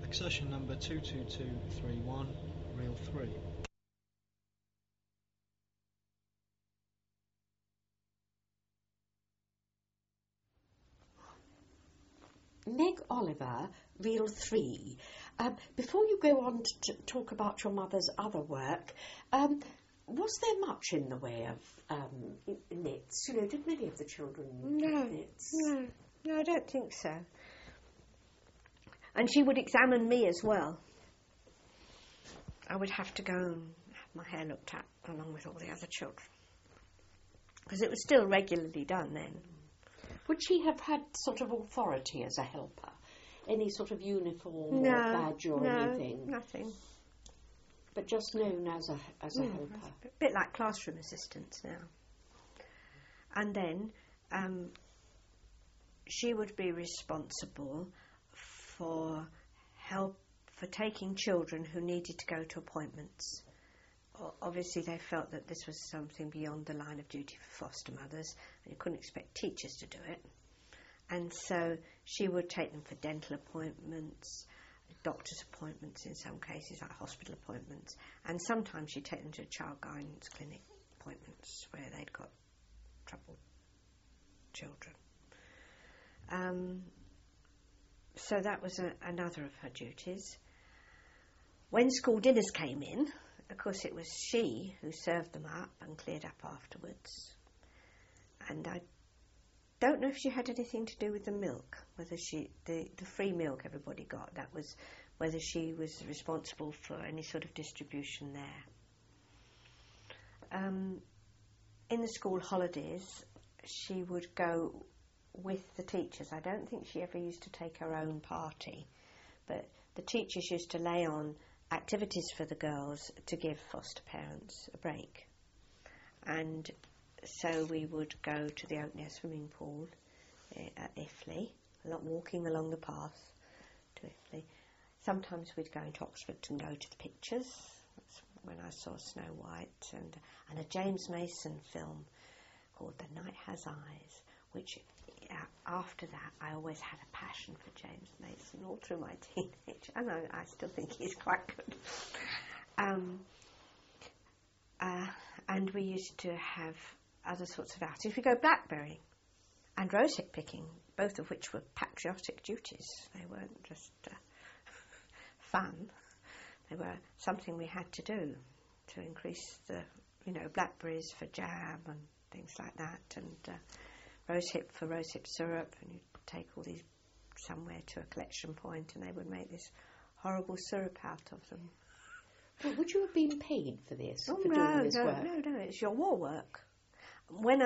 Accession number 22231, reel 3. Meg Oliver, reel 3. Before you go on to talk about your mother's other work, was there much in the way of knits? You know, did many of the children knits? No, I don't think so. And she would examine me as well. I would have to go and have my hair looked at along with all the other children. Because it was still regularly done then. Would she have had sort of authority as a helper? Any sort of uniform No, or badge or anything? Nothing. But just known as a helper? A bit like classroom assistants now. And then she would be responsible for taking children who needed to go to appointments. Obviously they felt that this was something beyond the line of duty for foster mothers, and you couldn't expect teachers to do it. And so she would take them for dental appointments, doctor's appointments in some cases, like hospital appointments, and sometimes she'd take them to child guidance clinic appointments where they'd got troubled children. So that was another of her duties. When school dinners came in, of course it was she who served them up and cleared up afterwards. And I don't know if she had anything to do with the milk, whether the free milk everybody got, that was whether she was responsible for any sort of distribution there. In the school holidays, she would go with the teachers. I don't think she ever used to take her own party, but the teachers used to lay on activities for the girls to give foster parents a break. And so we would go to the Oakney swimming pool at Iffley, walking along the path to Iffley. Sometimes we'd go into Oxford and go to the pictures. That's when I saw Snow White and a James Mason film called The Night Has Eyes, which after that I always had a passion for James Mason all through my teenage, and I still think he's quite good. And we used to have other sorts of outings. We go blackberrying and rosehip picking, both of which were patriotic duties. They weren't just fun. They were something we had to do to increase the, blackberries for jam and things like that, and rosehip for rosehip syrup, and you'd take all these somewhere to a collection point and they would make this horrible syrup out of them. Well, would you have been paid for this, for doing this work? No, it's your war work. When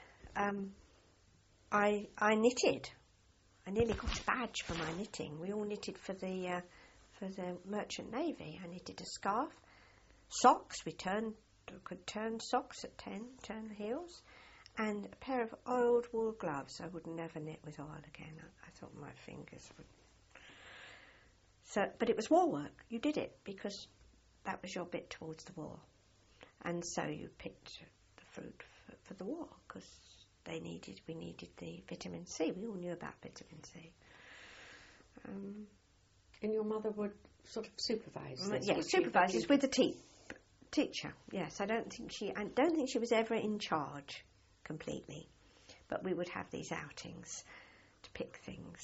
I knitted, I nearly got a badge for my knitting. We all knitted for the Merchant Navy. I knitted a scarf, socks. We could turn socks at 10, turn the heels, and a pair of oiled wool gloves. I would never knit with oil again. I thought my fingers would. So, but it was war work. You did it because that was your bit towards the war, and so you picked the fruit for the war because we needed the vitamin C. We all knew about vitamin C. And your mother would sort of supervise this? Yes, supervises with the teacher. Yes, I don't think she was ever in charge completely, but we would have these outings to pick things,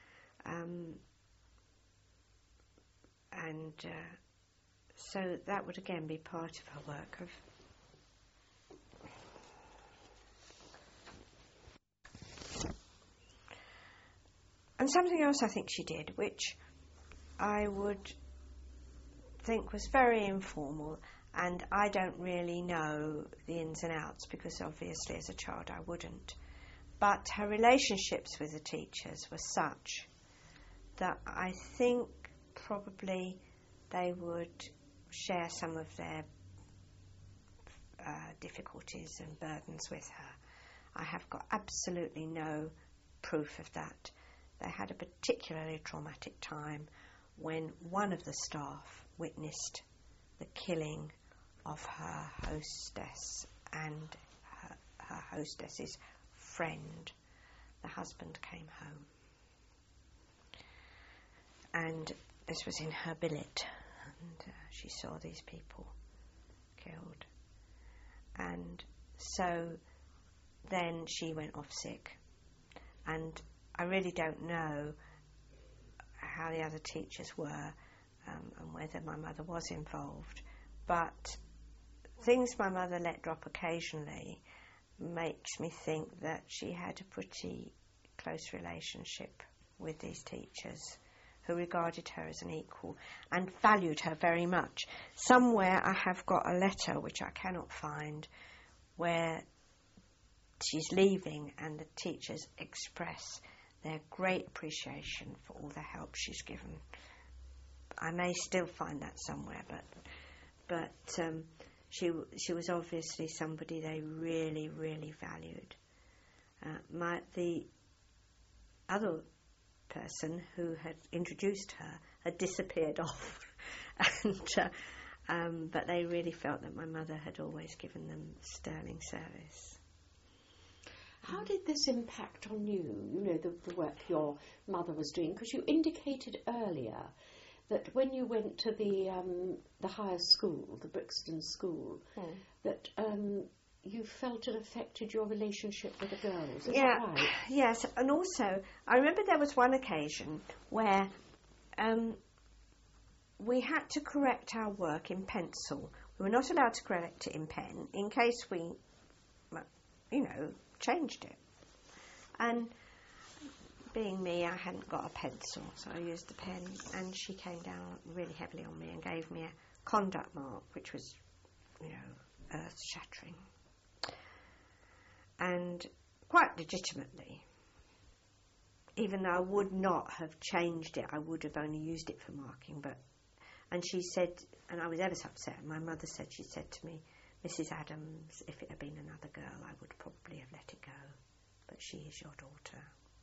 and so that would again be part of her work of. And something else I think she did, which I would think was very informal, and I don't really know the ins and outs because obviously as a child I wouldn't. But her relationships with the teachers were such that I think probably they would share some of their difficulties and burdens with her. I have got absolutely no proof of that. They had a particularly traumatic time when one of the staff witnessed the killing of her hostess and her hostess's friend. The husband came home, and this was in her billet, and she saw these people killed. And so then she went off sick, and I really don't know how the other teachers were and whether my mother was involved, but things my mother let drop occasionally makes me think that she had a pretty close relationship with these teachers who regarded her as an equal and valued her very much. Somewhere I have got a letter, which I cannot find, where she's leaving and the teachers express their great appreciation for all the help she's given. I may still find that somewhere, but she was obviously somebody they really, really valued. The other person who had introduced her had disappeared off, but they really felt that my mother had always given them sterling service. How did this impact on you, you know, the work your mother was doing? Because you indicated earlier that when you went to the higher school, the Brixton School, that you felt it affected your relationship with the girls. Is that right? Yes, and also I remember there was one occasion where we had to correct our work in pencil. We were not allowed to correct it in pen in case we, changed it. And being me, I hadn't got a pencil, so I used the pen, and she came down really heavily on me and gave me a conduct mark, which was, earth-shattering. And quite legitimately, even though I would not have changed it, I would have only used it for marking. And she said, and I was ever so upset, my mother said, she said to me, "Mrs. Adams, if it had been another girl, I would probably have let it go, but she is your daughter."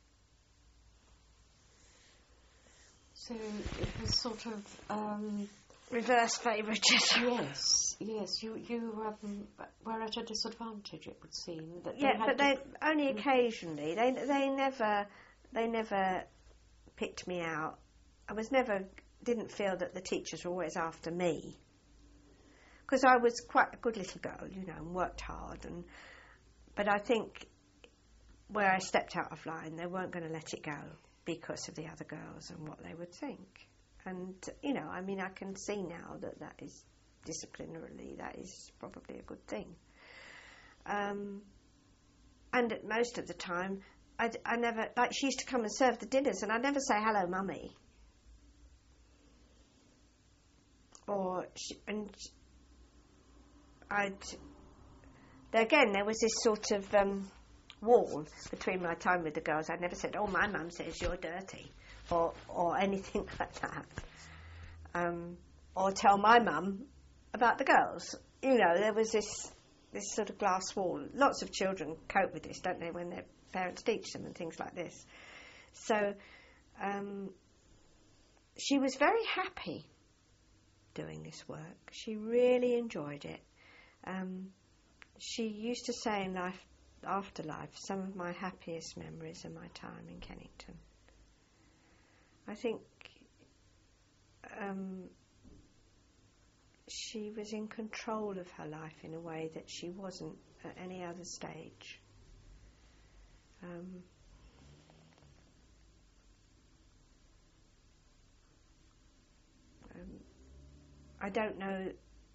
So it was sort of reverse favouritism. Yes. You were at a disadvantage, it would seem. They only occasionally. They never picked me out. Didn't feel that the teachers were always after me, because I was quite a good little girl, and worked hard. But I think where I stepped out of line, they weren't going to let it go because of the other girls and what they would think. And, I can see now that is, disciplinarily, that is probably a good thing. And most of the time, I never, she used to come and serve the dinners, and I'd never say, "Hello, Mummy." Again, there was this sort of wall between my time with the girls. I never said, "Oh, my mum says you're dirty," or anything like that. Or tell my mum about the girls. There was this sort of glass wall. Lots of children cope with this, don't they, when their parents teach them and things like this. So she was very happy doing this work. She really enjoyed it. She used to say in Afterlife, some of my happiest memories are my time in Kennington. I think she was in control of her life in a way that she wasn't at any other stage. I don't know.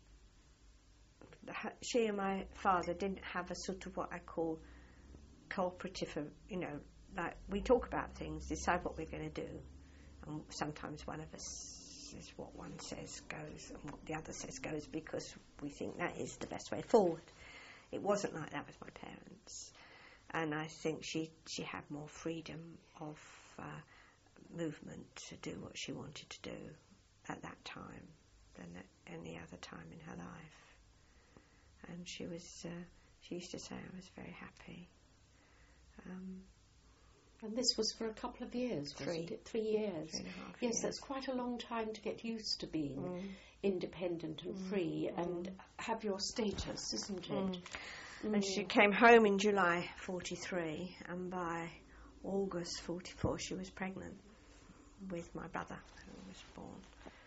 She and my father didn't have a sort of what I call cooperative, like we talk about things, decide what we're going to do, and sometimes one of us says what one says goes and what the other says goes because we think that is the best way forward. It wasn't like that with my parents, and I think she had more freedom of movement to do what she wanted to do at that time than at any other time in her life. And she used to say I was very happy. And this was for a couple of years, wasn't it? 3 years. 3.5 Yes, years. that's quite a long time to get used to being independent and free and have your status, isn't it? And she came home in July 43, and by August 44 she was pregnant. with my brother, who was born.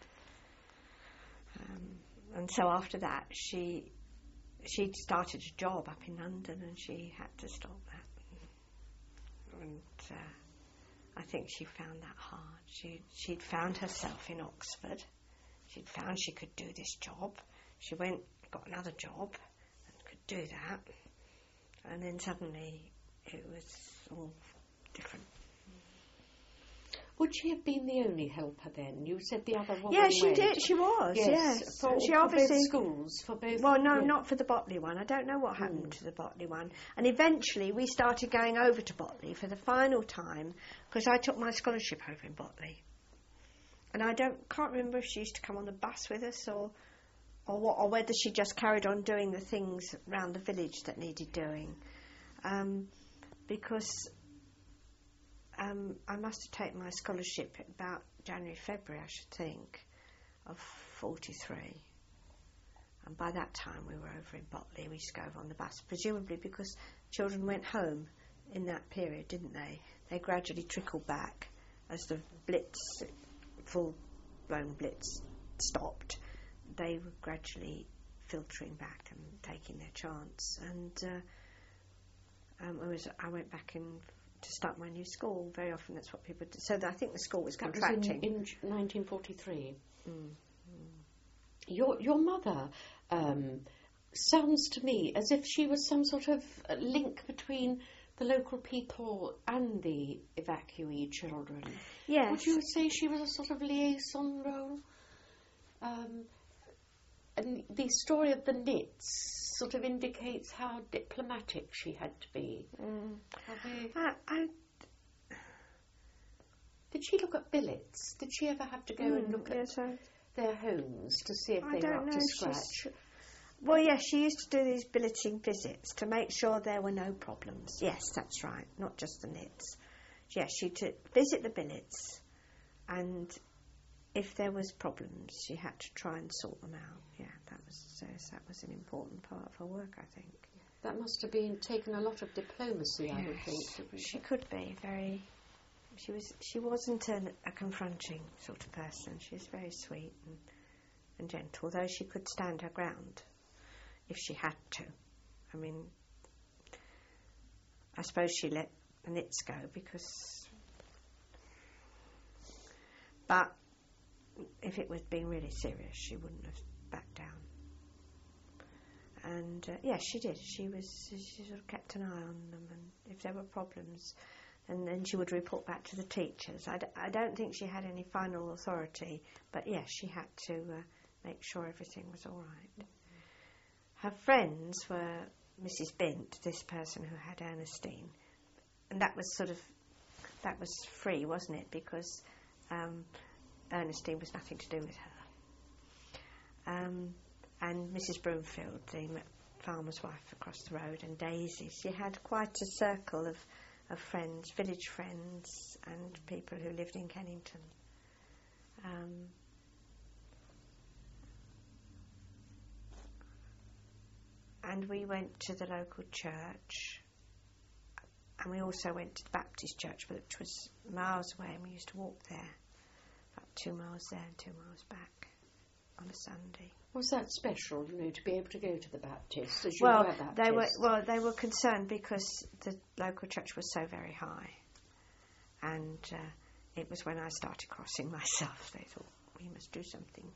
And so after that, she'd started a job up in London, and she had to stop that. And I think she found that hard. She'd found herself in Oxford. She'd found she could do this job. She got another job and could do that. And then suddenly it was all different. Would she have been the only helper then? You said the other woman Yeah, she went. did. She was, yes. She obviously, both schools, for both... Well, no, not for the Botley one. I don't know what happened to the Botley one. And eventually we started going over to Botley for the final time, because I took my scholarship over in Botley. And I can't remember if she used to come on the bus with us or whether she just carried on doing the things around the village that needed doing. Because I must have taken my scholarship about January, February, I should think, of 43. And by that time we were over in Botley. We used to go over on the bus, presumably because children went home in that period, didn't they? They gradually trickled back as the full-blown blitz stopped. They were gradually filtering back and taking their chance. And I went back in to start my new school. Very often that's what people do. So I think the school was contracting. That was in 1943. Your mother sounds to me as if she was some sort of link between the local people and the evacuee children. Yes. Would you say she was a sort of liaison role? And the story of the knits sort of indicates how diplomatic she had to be. Did she look at billets? Did she ever have to go and look at their homes to see if they were up to scratch? Well, yes, she used to do these billeting visits to make sure there were no problems. Yes, that's right, not just the knits. Yes, she'd visit the billets, and if there was problems, she had to try and sort them out. Yeah, that was an important part of her work, I think. That must have taken a lot of diplomacy, I would think. She could be very. She wasn't a confronting sort of person. She was very sweet and gentle, though she could stand her ground if she had to. I mean, I suppose she let the knits go but if it was being really serious, she wouldn't have backed down. And she did. She sort of kept an eye on them, and if there were problems, and then she would report back to the teachers. I don't think she had any final authority, but yes, she had to make sure everything was all right. Her friends were Mrs. Bint, this person who had Ernestine, and that was free, wasn't it? Because Ernestine was nothing to do with her. And Mrs. Broomfield, the farmer's wife across the road, and Daisy. She had quite a circle of friends, village friends, and people who lived in Kennington. And we went to the local church, and we also went to the Baptist church, which was miles away, and we used to walk there, about 2 miles there and 2 miles back on a Sunday. Was that special, to be able to go to the Baptist, as you were Baptist? They were concerned because the local church was so very high, and it was when I started crossing myself, they thought, we must do something.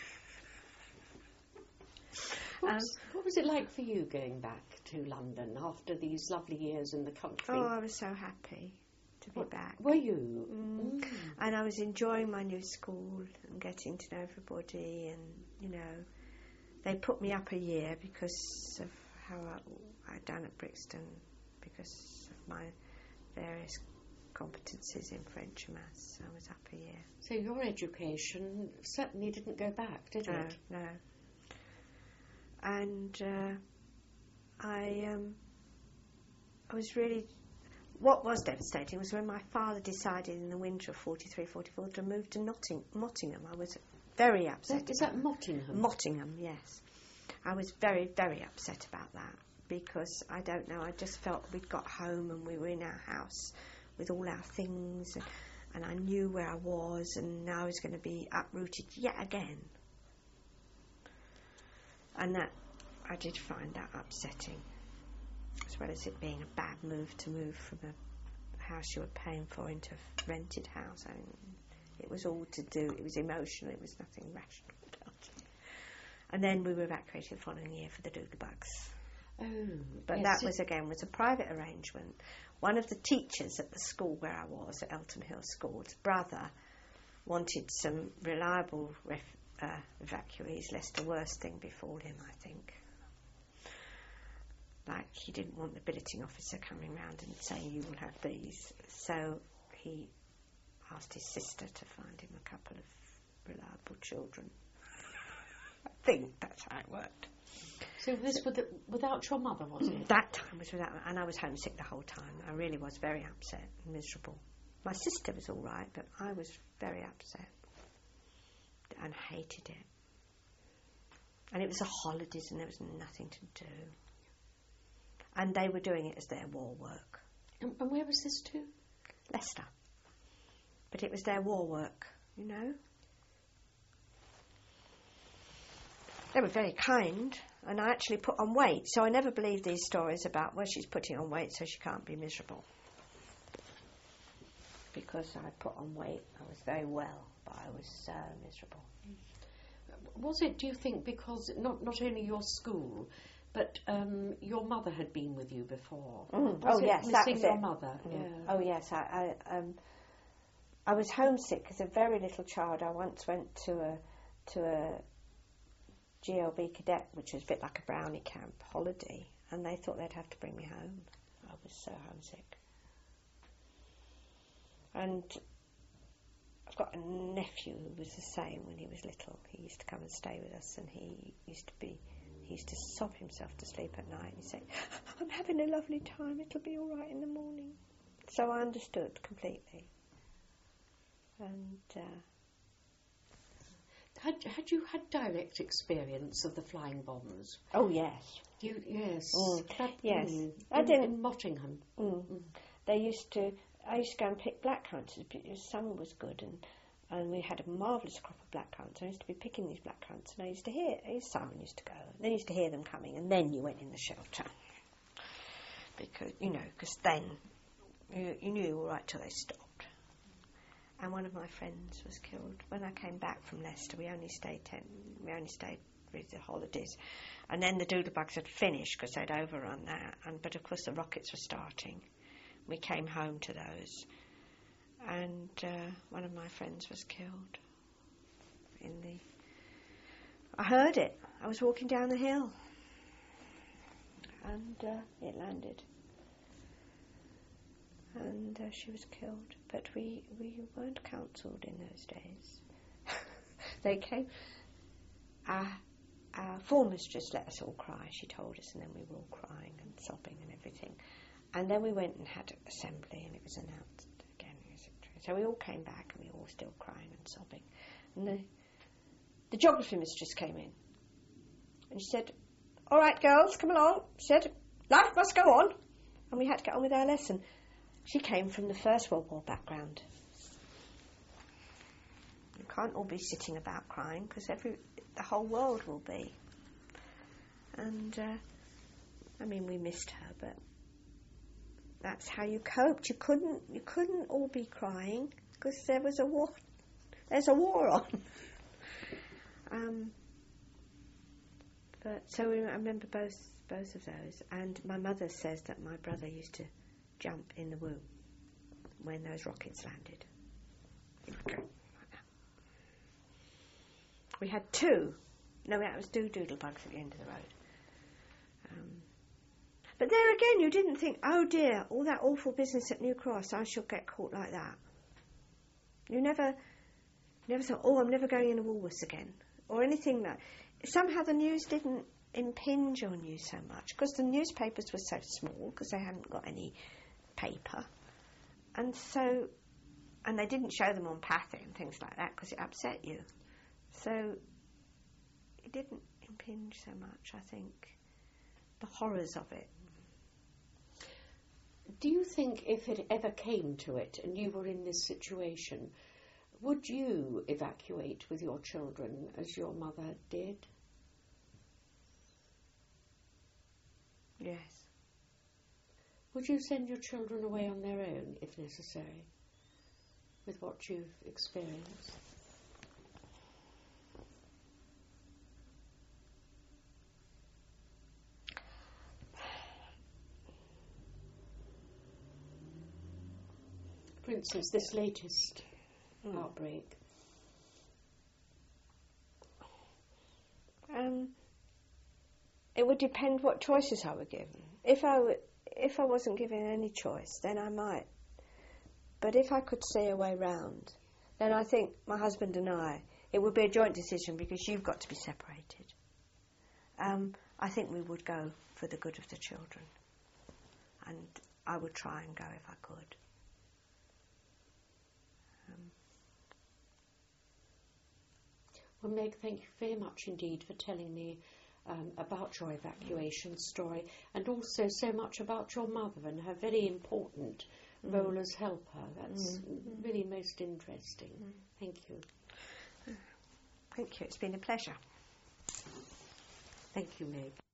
What was it like for you going back to London after these lovely years in the country? Oh, I was so happy to be back. Were you? And I was enjoying my new school and getting to know everybody, and they put me up a year because of how I'd done at Brixton, because of my various competencies in French and maths. I was up a year. So your education certainly didn't go back, did it? No. And I was really... What was devastating was when my father decided in the winter of 43-44 to move to Mottingham. I was very upset. Is that Mottingham? Mottingham, yes. I was very, very upset about that because, I don't know, I just felt we'd got home and we were in our house with all our things and I knew where I was, and now I was going to be uprooted yet again. And that, I did find that upsetting, as well as it being a bad move to move from a house you were paying for into a rented house. I mean, it was all to do, it was emotional, it was nothing rational about it. And then we were evacuated the following year for the Doodlebugs. Oh, But yes, that was a private arrangement. One of the teachers at the school where I was, at Elton Hill School, his brother wanted some reliable evacuees, lest the worst thing befall him, I think. Like, he didn't want the billeting officer coming round and saying, you will have these. So he asked his sister to find him a couple of reliable children. I think that's how it worked. So this was without your mother, was it? That time was without, and I was homesick the whole time. I really was very upset and miserable. My sister was all right, but I was very upset and hated it. And it was the holidays and there was nothing to do. And they were doing it as their war work. And where was this to? Leicester. But it was their war work, you know. They were very kind, and I actually put on weight, so I never believed these stories about, well, she's putting on weight so she can't be miserable. Because I put on weight, I was very well, but I was so miserable. Was it, do you think, because not only your school, but your mother had been with you before? Oh, yes, that was your it. mother? Yeah. Oh, yes, I was homesick as a very little child. I once went to a GLB cadet, which was a bit like a brownie camp holiday, and they thought they'd have to bring me home. I was so homesick. And I've got a nephew who was the same when he was little. He used to come and stay with us, and he used to sob himself to sleep at night and say, I'm having a lovely time, it'll be all right in the morning. So I understood completely. And Had you had direct experience of the flying bombs? oh, yes. Yes. Yes. In Mottingham. I used to go and pick blackcurrants. The summer was good, and we had a marvellous crop of blackcurrants. I used to be picking these blackcurrants, and I used to hear, Simon used to go, and then you used to hear them coming, and then you went in the shelter. Because then you knew you were all right till they stopped. And one of my friends was killed. When I came back from Leicester, we only stayed with the holidays. And then the Doodlebugs had finished because they'd overrun that. But of course the rockets were starting. We came home to those. And one of my friends was killed. I heard it. I was walking down the hill. And it landed. And she was killed. But we weren't counselled in those days. They came. Our form mistress let us all cry, she told us, and then we were all crying and sobbing and everything. And then we went and had assembly, and it was announced again, etc. So we all came back, and we were all still crying and sobbing. And the geography mistress came in, and she said, all right, girls, come along. She said, life must go on. And we had to get on with our lesson. She came from the First World War background. You can't all be sitting about crying because the whole world will be. And we missed her, but that's how you coped. You couldn't all be crying because there was a war. There's a war on. But so I remember both of those. And my mother says that my brother used to jump in the womb when those rockets landed. He would go like that. We had two. No, that was two Doodlebugs at the end of the road. But there again, you didn't think, oh dear, all that awful business at New Cross, I shall get caught like that. You never thought, oh, I'm never going into Woolworths again, or anything like. Somehow the news didn't impinge on you so much because the newspapers were so small because they hadn't got any paper, and they didn't show them on Pathé and things like that because it upset you. So it didn't impinge so much, I think, the horrors of it. Do you think if it ever came to it and you were in this situation, would you evacuate with your children as your mother did? Yes. Would you send your children away on their own, if necessary, with what you've experienced? For instance, this latest outbreak. It would depend what choices I were given. If I wasn't given any choice, then I might. But if I could see a way round, then I think my husband and I, it would be a joint decision because you've got to be separated. I think we would go for the good of the children. And I would try and go if I could. Well, Meg, thank you very much indeed for telling me about your evacuation story, and also so much about your mother and her very important role as helper. That's really most interesting. Thank you. Thank you. It's been a pleasure. Thank you, Meg.